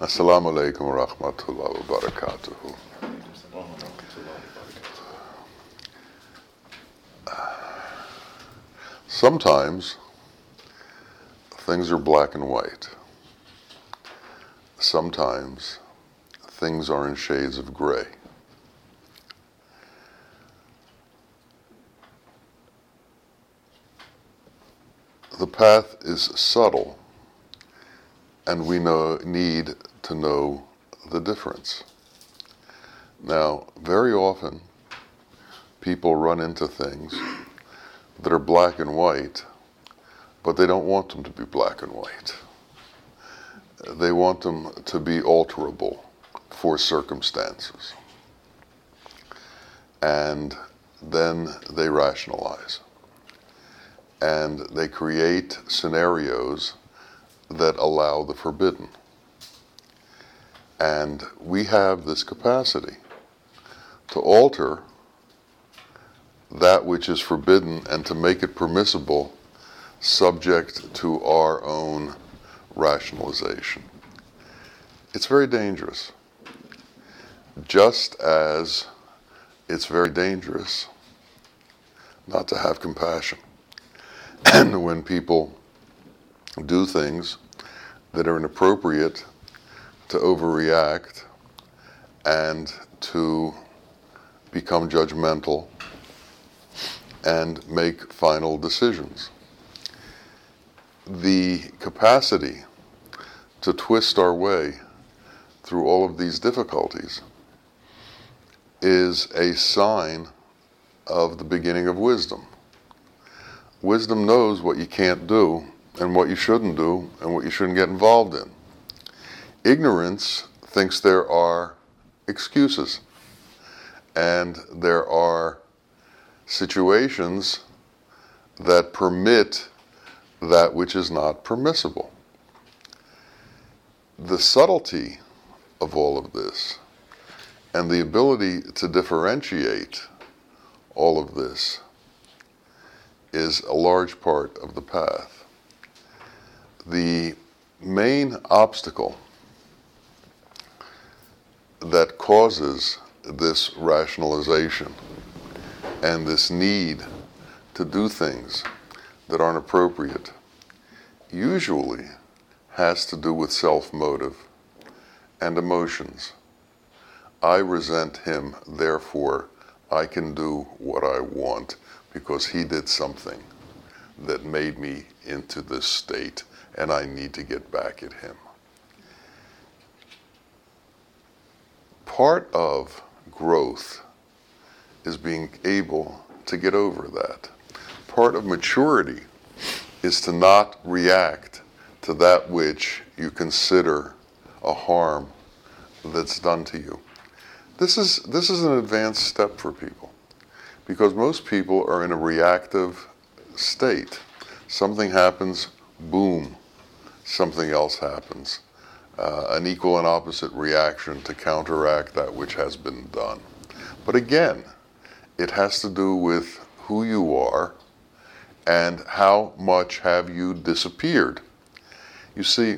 Assalamu alaikum wa rahmatullahi wa barakatuhu. Sometimes things are black and white. Sometimes things are in shades of gray. The path is subtle, and we need to know the difference. Now, very often, people run into things that are black and white, but they don't want them to be black and white. They want them to be alterable for circumstances. And then they rationalize. And they create scenarios that allow the forbidden. And we have this capacity to alter that which is forbidden and to make it permissible, subject to our own rationalization. It's very dangerous. Just as it's very dangerous not to have compassion. And when people do things that are inappropriate, to overreact and to become judgmental and make final decisions. The capacity to twist our way through all of these difficulties is a sign of the beginning of wisdom. Wisdom knows what you can't do and what you shouldn't do and what you shouldn't get involved in. Ignorance thinks there are excuses and there are situations that permit that which is not permissible. The subtlety of all of this and the ability to differentiate all of this is a large part of the path. The main obstacle that causes this rationalization and this need to do things that aren't appropriate usually has to do with self-motive and emotions. I resent him, therefore I can do what I want because he did something that made me into this state and I need to get back at him. Part of growth is being able to get over that. Part of maturity is to not react to that which you consider a harm that's done to you. This is an advanced step for people because most people are in a reactive state. Something happens, boom, something else happens. An equal and opposite reaction to counteract that which has been done. But again, it has to do with who you are and how much have you disappeared. You see,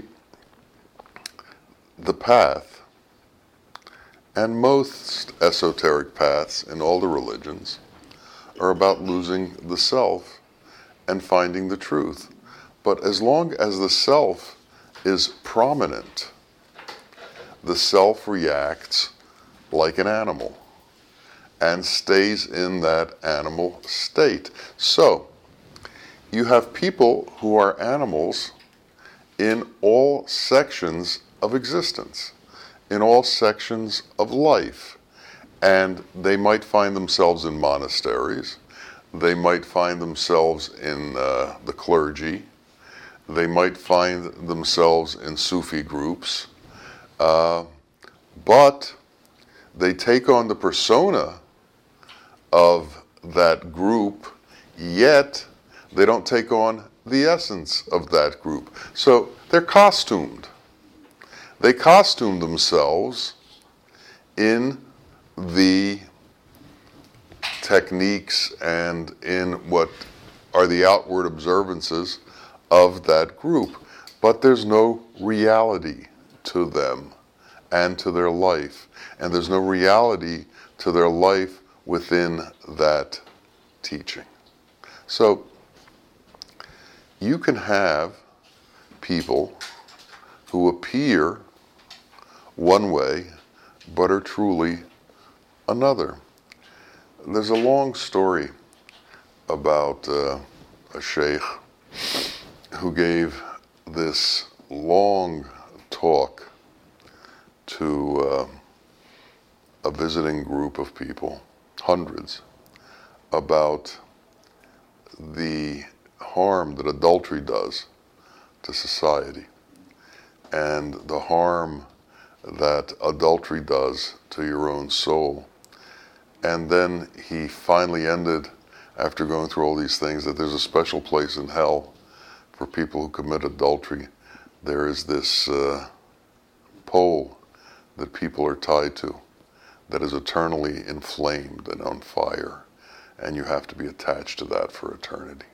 the path, and most esoteric paths in all the religions, are about losing the self and finding the truth. But as long as the self is prominent, the self reacts like an animal and stays in that animal state. So, you have people who are animals in all sections of existence, in all sections of life. And they might find themselves in monasteries, they might find themselves in the clergy, they might find themselves in Sufi groups, but they take on the persona of that group, yet they don't take on the essence of that group. So they're costumed. They costume themselves in the techniques and in what are the outward observances of that group. But there's no reality to them and to their life, and there's no reality to their life within that teaching. So you can have people who appear one way but are truly another. There's a long story about a sheikh who gave this long talk to a visiting group of people, hundreds, about the harm that adultery does to society and the harm that adultery does to your own soul. And then he finally ended, after going through all these things, that there's a special place in hell for people who commit adultery. There is this pole that people are tied to that is eternally inflamed and on fire, and you have to be attached to that for eternity.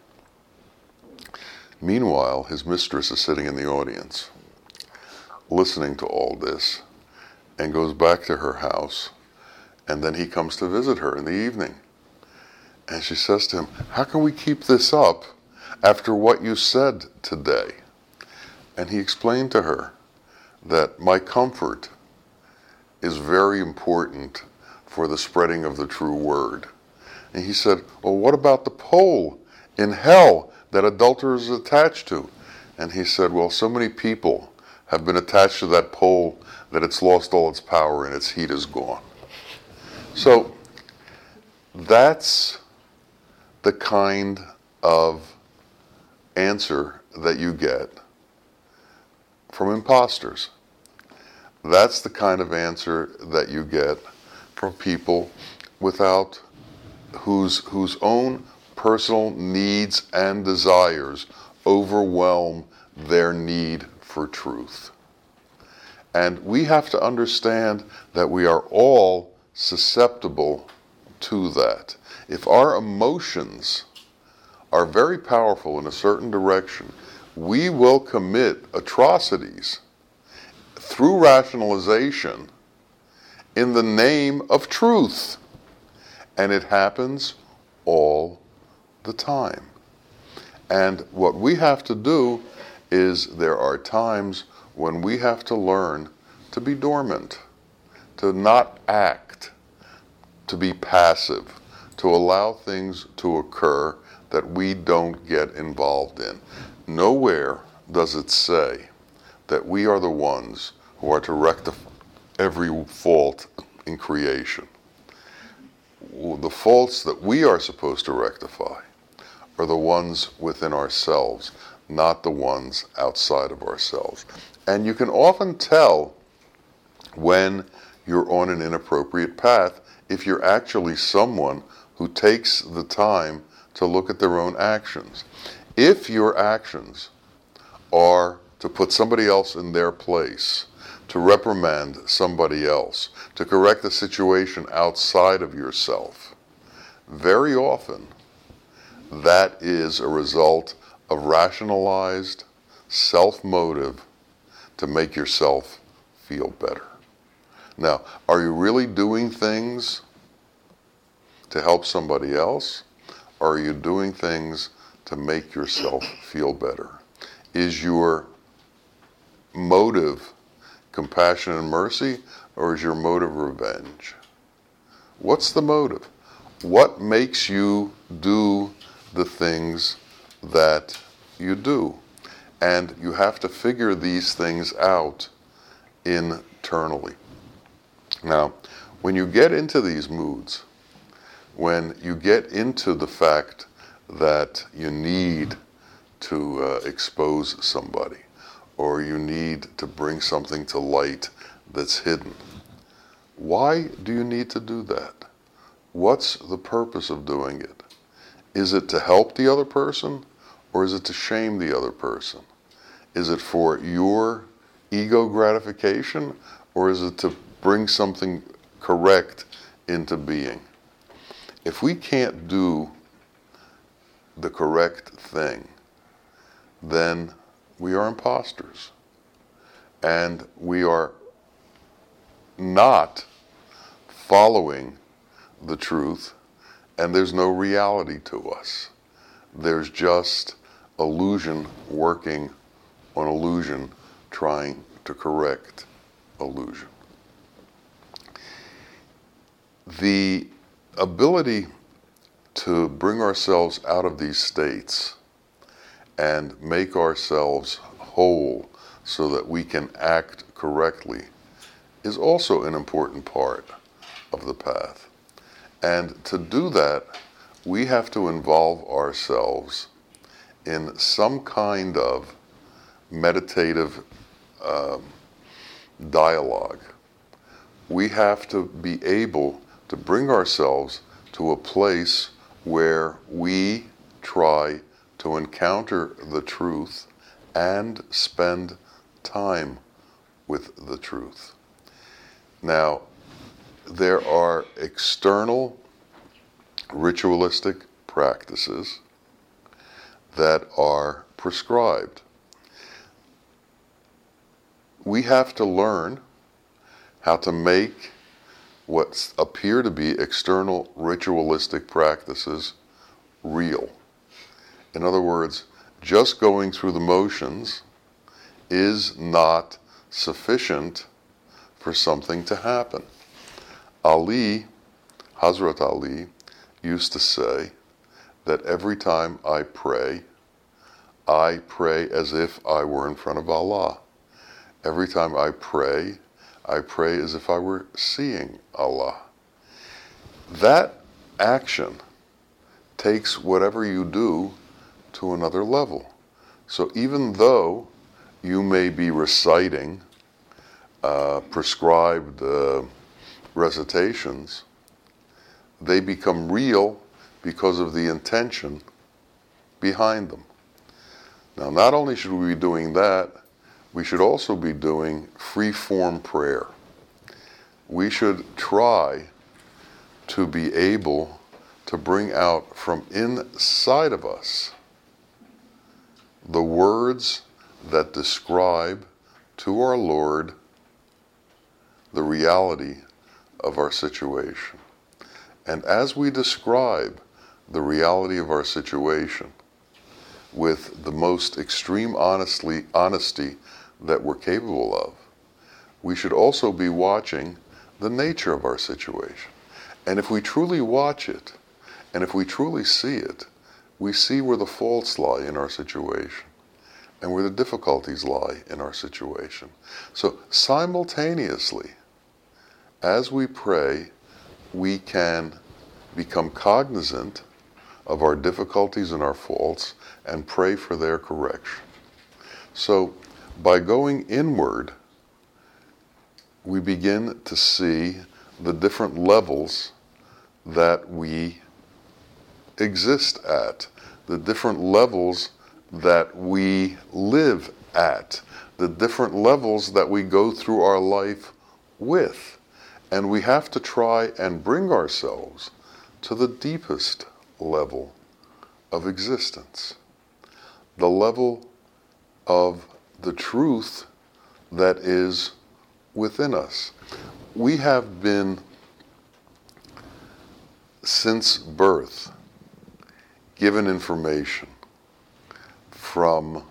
Meanwhile, his mistress is sitting in the audience, listening to all this, and goes back to her house, and then he comes to visit her in the evening. And she says to him, "How can we keep this up after what you said today?" And he explained to her that my comfort is very important for the spreading of the true word. And he said, "Well, what about the pole in hell that adulterers is attached to?" And he said, "Well, so many people have been attached to that pole that it's lost all its power and its heat is gone." So that's the kind of answer that you get from imposters. That's the kind of answer that you get from people without whose own personal needs and desires overwhelm their need for truth. And we have to understand that we are all susceptible to that. If our emotions are very powerful in a certain direction, we will commit atrocities through rationalization in the name of truth. And it happens all the time. And what we have to do is, there are times when we have to learn to be dormant, to not act, to be passive, to allow things to occur that we don't get involved in. Nowhere does it say that we are the ones who are to rectify every fault in creation. The faults that we are supposed to rectify are the ones within ourselves, not the ones outside of ourselves. And you can often tell when you're on an inappropriate path if you're actually someone who takes the time to look at their own actions. If your actions are to put somebody else in their place, to reprimand somebody else, to correct a situation outside of yourself, very often that is a result of rationalized self-motive to make yourself feel better. Now, are you really doing things to help somebody else, or are you doing things to make yourself feel better? Is your motive compassion and mercy, or is your motive revenge? What's the motive? What makes you do the things that you do? And you have to figure these things out internally. Now, when you get into these moods, when you get into the fact that you need to expose somebody, or you need to bring something to light that's hidden, why do you need to do that? What's the purpose of doing it? Is it to help the other person, or is it to shame the other person? Is it for your ego gratification, or is it to bring something correct into being? If we can't do the correct thing, then we are imposters. and we are not following the truth, and there's no reality to us. There's just illusion working on illusion, trying to correct illusion. The ability to bring ourselves out of these states and make ourselves whole so that we can act correctly is also an important part of the path. And to do that, we have to involve ourselves in some kind of meditative dialogue. We have to be able to bring ourselves to a place where we try to encounter the truth and spend time with the truth. Now, there are external ritualistic practices that are prescribed. We have to learn how to make what appear to be external ritualistic practices real. In other words, just going through the motions is not sufficient for something to happen. Hazrat Ali used to say that every time I pray as if I were in front of Allah. Every time I pray as if I were seeing Allah. That action takes whatever you do to another level. So even though you may be reciting prescribed recitations, they become real because of the intention behind them. Now, not only should we be doing that, we should also be doing free-form prayer. We should try to be able to bring out from inside of us the words that describe to our Lord the reality of our situation. And as we describe the reality of our situation with the most extreme honesty that we're capable of, we should also be watching the nature of our situation. And if we truly watch it, and if we truly see it, we see where the faults lie in our situation and where the difficulties lie in our situation. So simultaneously, as we pray, we can become cognizant of our difficulties and our faults and pray for their correction. So by going inward, we begin to see the different levels that we exist at, the different levels that we live at, the different levels that we go through our life with. And we have to try and bring ourselves to the deepest level of existence, the level of the truth that is within us. We have been, since birth, given information from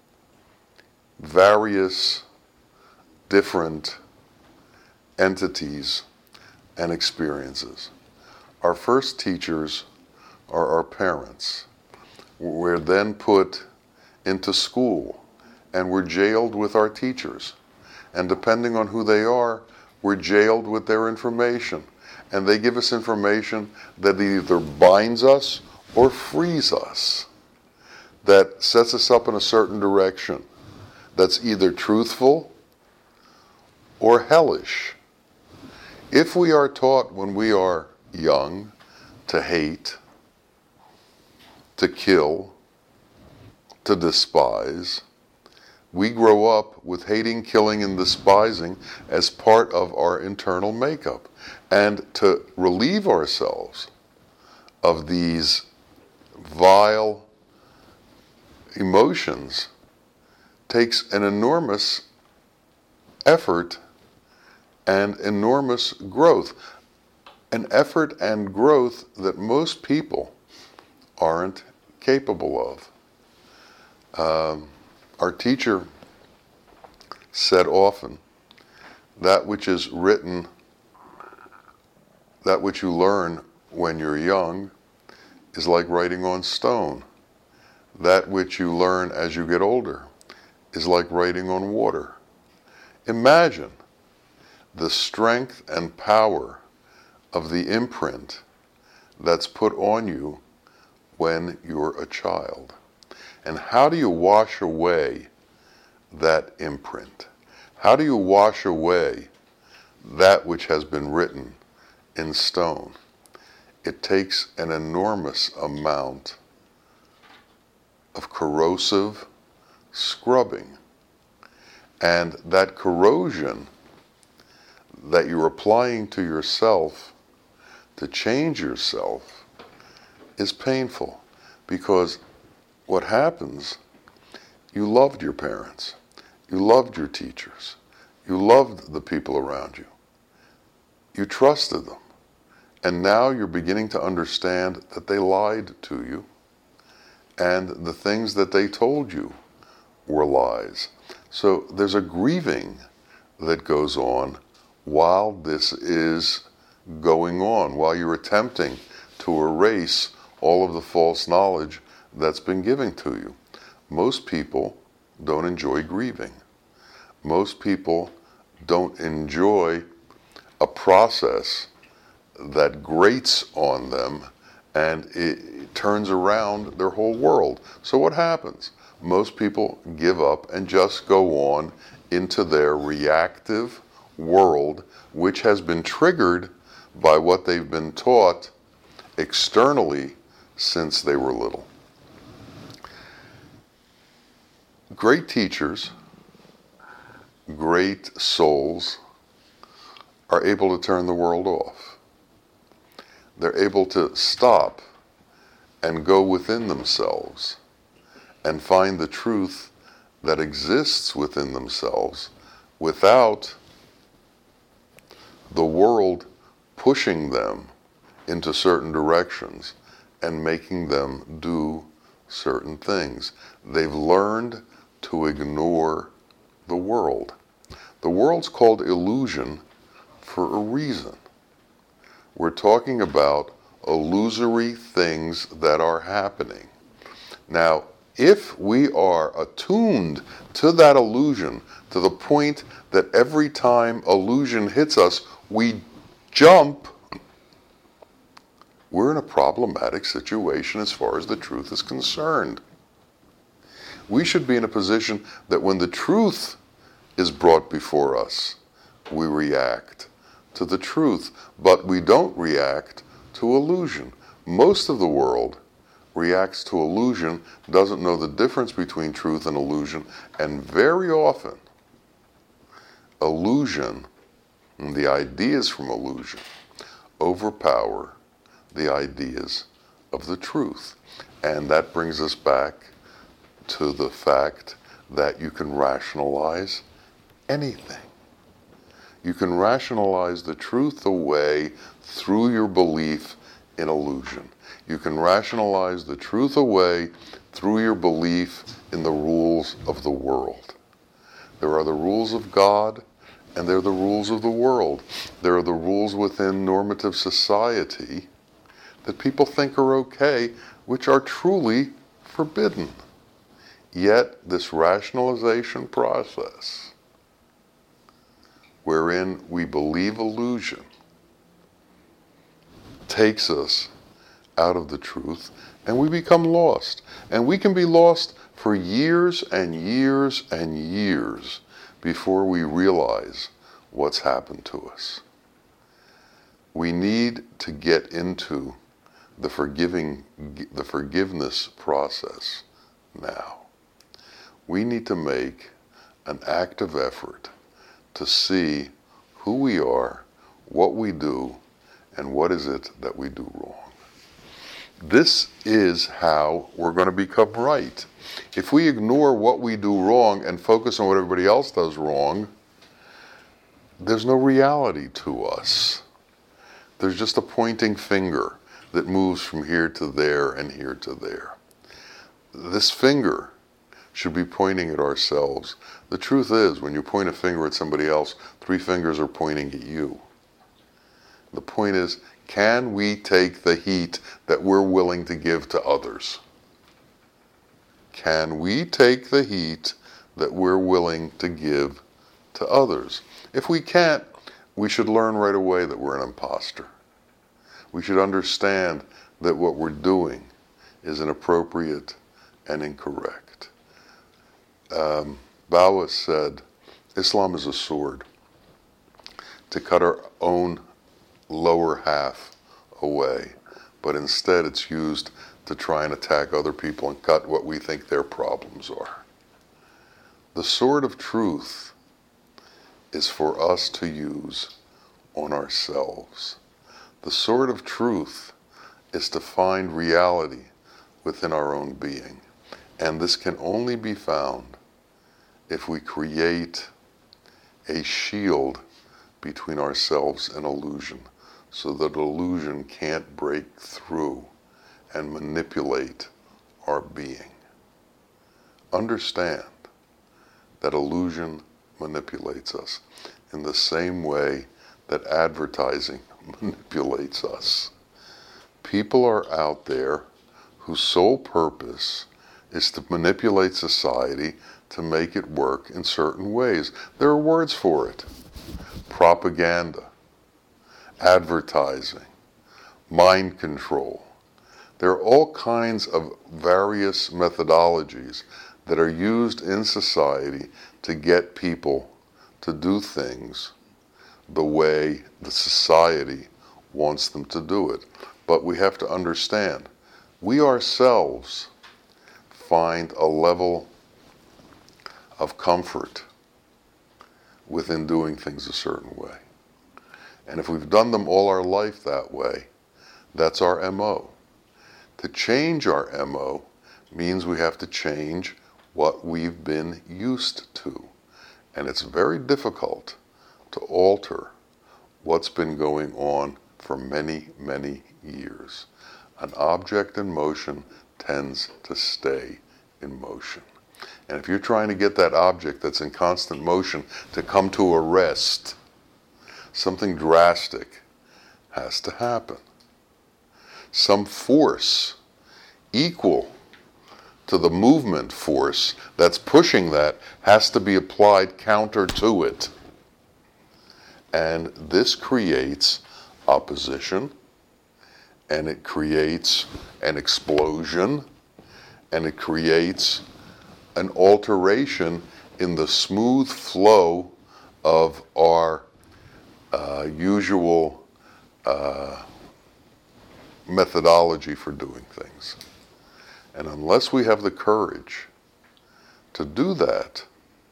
various different entities and experiences. Our first teachers are our parents. We're then put into school and we're jailed with our teachers. And depending on who they are, we're jailed with their information. And they give us information that either binds us or frees us, that sets us up in a certain direction, that's either truthful or hellish. If we are taught when we are young to hate, to kill, to despise, we grow up with hating, killing, and despising as part of our internal makeup. And to relieve ourselves of these vile emotions takes an enormous effort and enormous growth. An effort and growth that most people aren't capable of. Our teacher said often, that which is written, that which you learn when you're young, is like writing on stone. That which you learn as you get older is like writing on water. Imagine the strength and power of the imprint that's put on you when you're a child. And how do you wash away that imprint? How do you wash away that which has been written in stone? It takes an enormous amount of corrosive scrubbing. And that corrosion that you're applying to yourself to change yourself is painful, because what happens, you loved your parents, you loved your teachers, you loved the people around you, you trusted them, and now you're beginning to understand that they lied to you, and the things that they told you were lies. So there's a grieving that goes on while this is going on, while you're attempting to erase all of the false knowledge that's been given to you. Most people don't enjoy grieving. Most people don't enjoy a process that grates on them and it turns around their whole world. So what happens? Most people give up and just go on into their reactive world, which has been triggered by what they've been taught externally since they were little. Great teachers, great souls are able to turn the world off. They're able to stop and go within themselves and find the truth that exists within themselves without the world pushing them into certain directions and making them do certain things. They've learned to ignore the world. The world's called illusion for a reason. We're talking about illusory things that are happening. Now, if we are attuned to that illusion to the point that every time illusion hits us, we jump, we're in a problematic situation as far as the truth is concerned. We should be in a position that when the truth is brought before us, we react to the truth, but we don't react to illusion. Most of the world reacts to illusion, doesn't know the difference between truth and illusion, and very often illusion and the ideas from illusion overpower the ideas of the truth. And that brings us back to the fact that you can rationalize anything. You can rationalize the truth away through your belief in illusion. You can rationalize the truth away through your belief in the rules of the world. There are the rules of God, and there are the rules of the world. There are the rules within normative society that people think are okay, which are truly forbidden. Yet this rationalization process, wherein we believe illusion, takes us out of the truth, and we become lost. And we can be lost for years and years and years before we realize what's happened to us. We need to get into the forgiveness process now. We need to make an active effort to see who we are, what we do, and what is it that we do wrong. This is how we're going to become right. If we ignore what we do wrong and focus on what everybody else does wrong, there's no reality to us. There's just a pointing finger that moves from here to there and here to there. This finger should be pointing at ourselves. The truth is, when you point a finger at somebody else, 3 fingers are pointing at you. The point is, can we take the heat that we're willing to give to others? Can we take the heat that we're willing to give to others? If we can't, we should learn right away that we're an imposter. We should understand that what we're doing is inappropriate and incorrect. Bawa said, Islam is a sword to cut our own lower half away, but instead it's used to try and attack other people and cut what we think their problems are. The sword of truth is for us to use on ourselves. The sword of truth is to find reality within our own being. And this can only be found if we create a shield between ourselves and illusion, so that illusion can't break through and manipulate our being. Understand that illusion manipulates us in the same way that advertising manipulates us. People are out there whose sole purpose is to manipulate society to make it work in certain ways. There are words for it. Propaganda, advertising, mind control. There are all kinds of various methodologies that are used in society to get people to do things the way the society wants them to do it. But we have to understand, we ourselves find a level of comfort within doing things a certain way. And if we've done them all our life that way, that's our MO. To change our MO means we have to change what we've been used to. And it's very difficult to alter what's been going on for many, many years. An object in motion tends to stay in motion. And if you're trying to get that object that's in constant motion to come to a rest, something drastic has to happen. Some force equal to the movement force that's pushing that has to be applied counter to it. And this creates opposition, and it creates an explosion, and it creates an alteration in the smooth flow of our usual methodology for doing things. And unless we have the courage to do that,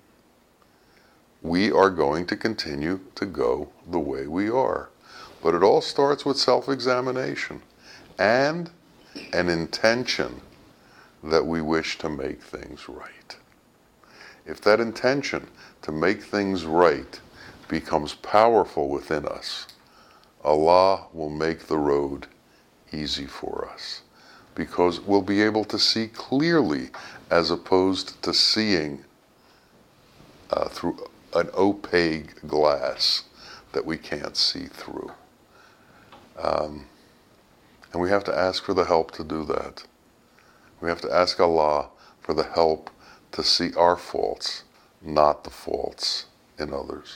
we are going to continue to go the way we are. But it all starts with self-examination and an intention that we wish to make things right. If that intention to make things right becomes powerful within us, Allah will make the road easy for us, because we'll be able to see clearly as opposed to seeing through an opaque glass that we can't see through. And we have to ask for the help to do that. We have to ask Allah for the help to see our faults, not the faults in others.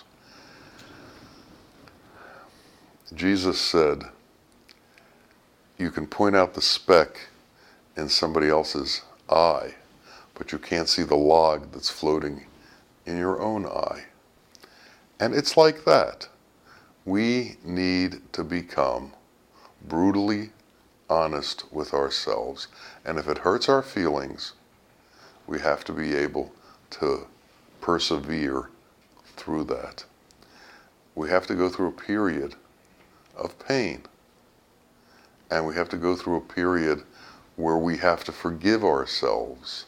Jesus said, you can point out the speck in somebody else's eye, but you can't see the log that's floating in your own eye. And it's like that. We need to become brutally honest with ourselves. And if it hurts our feelings, we have to be able to persevere through that. We have to go through a period of pain. And we have to go through a period where we have to forgive ourselves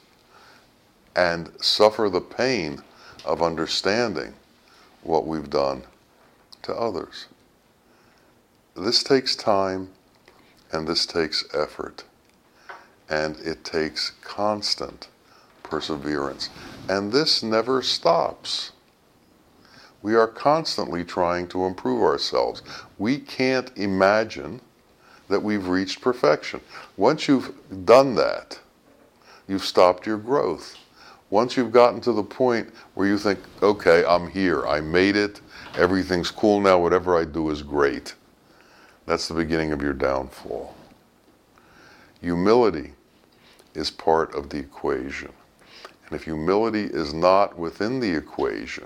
and suffer the pain of understanding what we've done to others. This takes time and this takes effort, and it takes constant perseverance. And this never stops. We are constantly trying to improve ourselves. We can't imagine that we've reached perfection. Once you've done that, you've stopped your growth. Once you've gotten to the point where you think, okay, I'm here, I made it, everything's cool now, whatever I do is great, that's the beginning of your downfall. Humility is part of the equation. And if humility is not within the equation,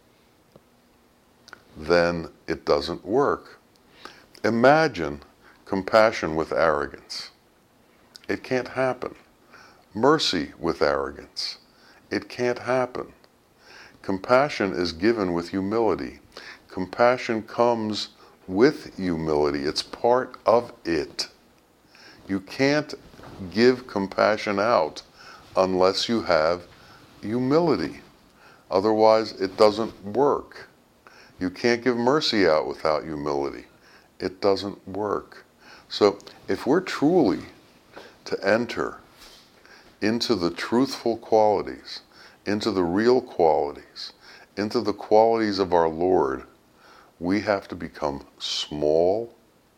then it doesn't work. Imagine compassion with arrogance. It can't happen. Mercy with arrogance. It can't happen. Compassion is given with humility. Compassion comes with humility. It's part of it. You can't give compassion out unless you have humility. Otherwise, it doesn't work. You can't give mercy out without humility. It doesn't work. So if we're truly to enter into the truthful qualities, into the real qualities, into the qualities of our Lord, we have to become small,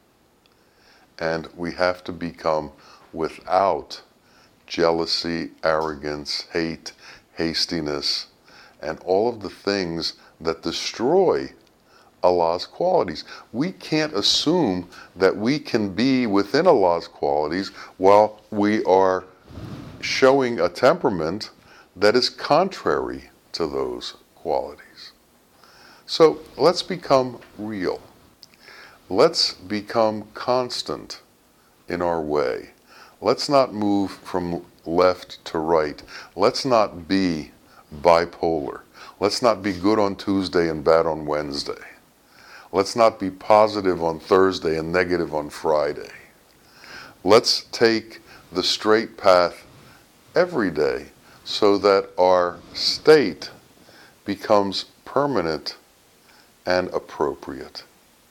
and we have to become without jealousy, arrogance, hate, hastiness, and all of the things that destroy Allah's qualities. We can't assume that we can be within Allah's qualities while we are showing a temperament that is contrary to those qualities. So let's become real. Let's become constant in our way. Let's not move from left to right. Let's not be bipolar. Let's not be good on Tuesday and bad on Wednesday. Let's not be positive on Thursday and negative on Friday. Let's take the straight path every day so that our state becomes permanent and appropriate.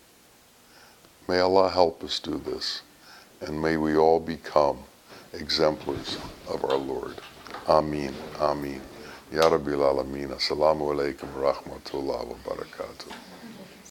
May Allah help us do this, and may we all become exemplars of our Lord. Ameen. Ameen. Ya Rabbil Alameen. Assalamu alaikum wa rahmatullahi wa barakatuh.